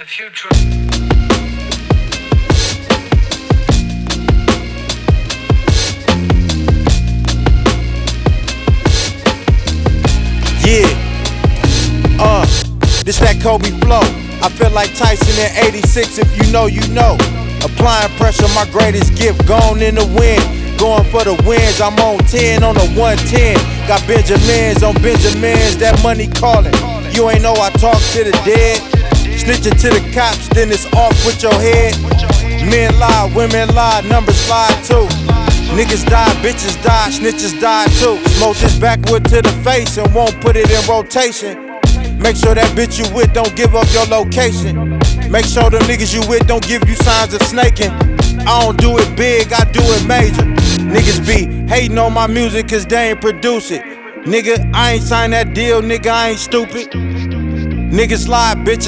future. Yeah, this that Kobe flow. I feel like Tyson in '86, if you know, you know. Applying pressure, my greatest gift, gone in the wind. Going for the wins, I'm on 10 on the 110. Got Benjamins on Benjamins, that money calling. You ain't know I talk to the dead. Snitching to the cops, then it's off with your head. Men lie, women lie, numbers lie too. Niggas die, bitches die, snitches die too. Smoke this backwood to the face and won't put it in rotation. Make sure that bitch you with don't give up your location. Make sure them niggas you with don't give you signs of snaking. I don't do it big, I do it major. Niggas be hating on my music cause they ain't produce it. Nigga, I ain't signed that deal, nigga, I ain't stupid. Niggas lie, bitches